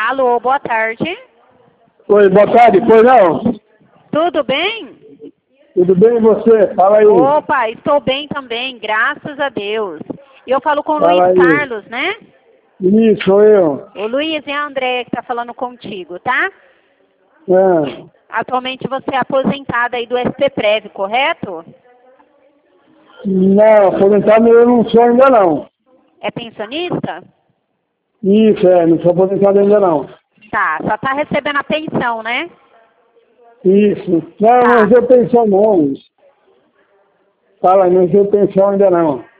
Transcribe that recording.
Alô, boa tarde. Oi, boa tarde, pois não? Tudo bem? Tudo bem e você? Fala aí. Opa, estou bem também, graças a Deus. Eu falo com o Fala Luiz aí. Carlos, né? Isso, sou eu. O Luiz e a André que tá falando contigo, tá? Ah, Atualmente você é aposentada aí do SPPrev, correto? não, aposentado eu não sou ainda não. É pensionista? Isso, não sou aposentado ainda não. Tá, só tá recebendo a pensão, né? Isso. Não, Tá. não sou pensão não. Fala, não sou pensão ainda não.